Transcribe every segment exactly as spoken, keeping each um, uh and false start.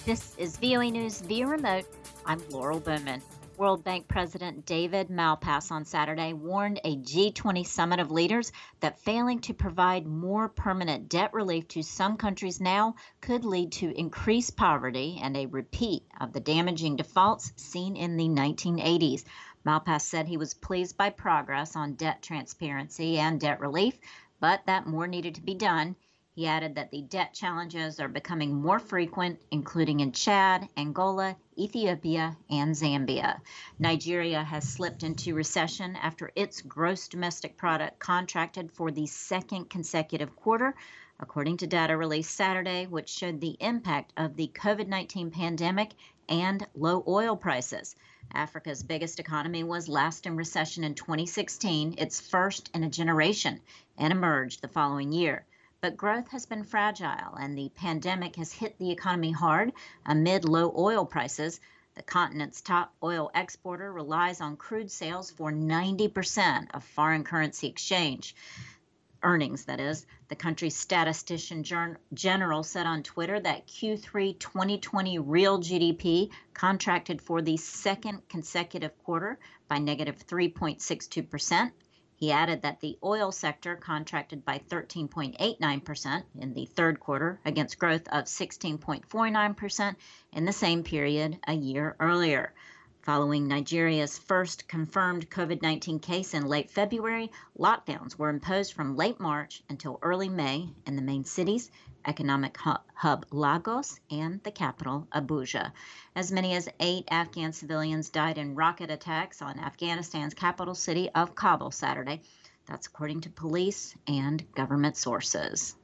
This is V O A News via remote. I'm Laurel Bowman. World Bank President David Malpass on Saturday warned a G twenty summit of leaders that failing to provide more permanent debt relief to some countries now could lead to increased poverty and a repeat of the damaging defaults seen in the nineteen eighties. Malpass said he was pleased by progress on debt transparency and debt relief, but that more needed to be done. He added that the debt challenges are becoming more frequent, including in Chad, Angola, Ethiopia, and Zambia. Nigeria has slipped into recession after its gross domestic product contracted for the second consecutive quarter, according to data released Saturday, which showed the impact of the COVID nineteen pandemic and low oil prices. Africa's biggest economy was last in recession in twenty sixteen, its first in a generation, and emerged the following year. But growth has been fragile, and the pandemic has hit the economy hard amid low oil prices. The continent's top oil exporter relies on crude sales for ninety percent of foreign currency exchange earnings, that is. The country's statistician general said on Twitter that Q three twenty twenty real G D P contracted for the second consecutive quarter by negative three point six two percent. He added that the oil sector contracted by thirteen point eight nine percent in the third quarter against growth of sixteen point four nine percent in the same period a year earlier. Following Nigeria's first confirmed COVID nineteen case in late February, lockdowns were imposed from late March until early May in the main cities, economic hub Lagos, and the capital Abuja. As many as eight Afghan civilians died in rocket attacks on Afghanistan's capital city of Kabul Saturday. That's according to police and government sources.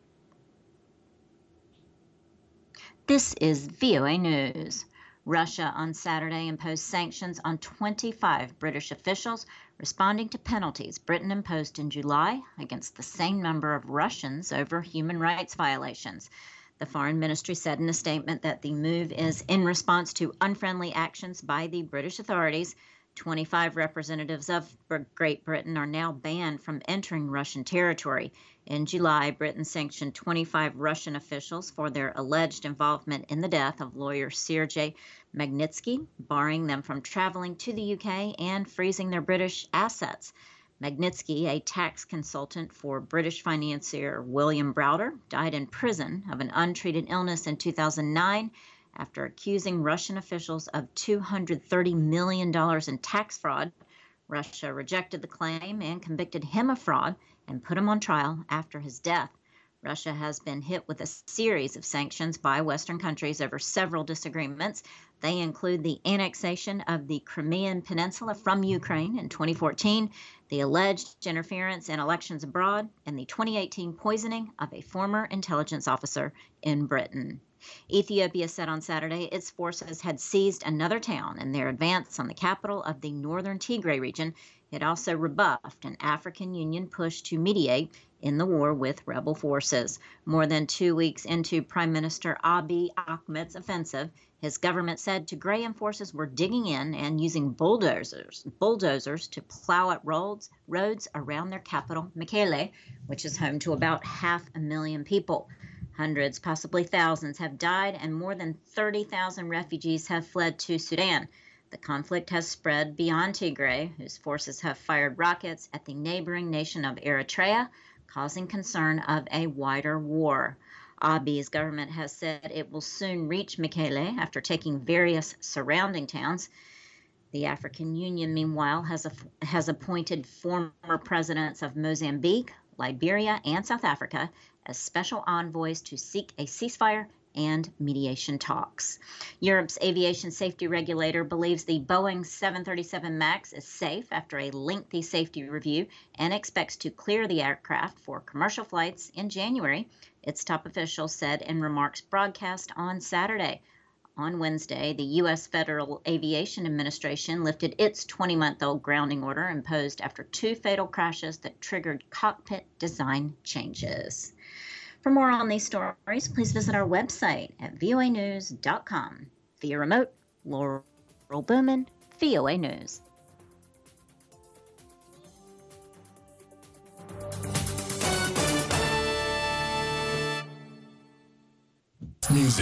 This is V O A News. Russia on Saturday imposed sanctions on twenty-five British officials, responding to penalties Britain imposed in July against the same number of Russians over human rights violations. The Foreign Ministry said in a statement that the move is in response to unfriendly actions by the British authorities. twenty-five representatives of Great Britain are now banned from entering Russian territory. In July, Britain sanctioned twenty-five Russian officials for their alleged involvement in the death of lawyer Sergei Magnitsky, barring them from traveling to the U K and freezing their British assets. Magnitsky, a tax consultant for British financier William Browder, died in prison of an untreated illness in two thousand nine after accusing Russian officials of two hundred thirty million dollars in tax fraud. Russia rejected the claim and convicted him of fraud and put him on trial after his death. Russia has been hit with a series of sanctions by Western countries over several disagreements. They include the annexation of the Crimean Peninsula from Ukraine in twenty fourteen, the alleged interference in elections abroad, and the twenty eighteen poisoning of a former intelligence officer in Britain. Ethiopia said on Saturday its forces had seized another town in their advance on the capital of the northern Tigray region. It also rebuffed an African Union push to mediate in the war with rebel forces. More than two weeks into Prime Minister Abiy Ahmed's offensive, his government said Tigrayan forces were digging in and using bulldozers, bulldozers to plow up roads, roads around their capital, Mekelle, which is home to about half a million people. Hundreds, possibly thousands, have died, and more than thirty thousand refugees have fled to Sudan. The conflict has spread beyond Tigray, whose forces have fired rockets at the neighboring nation of Eritrea, causing concern of a wider war. Abiy's government has said it will soon reach Mekelle after taking various surrounding towns. The African Union, meanwhile, has, a, has appointed former presidents of Mozambique, Liberia, and South Africa as special envoys to seek a ceasefire and mediation talks. Europe's aviation safety regulator believes the Boeing seven thirty-seven MAX is safe after a lengthy safety review and expects to clear the aircraft for commercial flights in January, its top official said in remarks broadcast on Saturday. On Wednesday, the U S Federal Aviation Administration lifted its twenty-month-old grounding order imposed after two fatal crashes that triggered cockpit design changes. For more on these stories, please visit our website at V O A news dot com. Via remote, Laurel Bowman, V O A News. Music.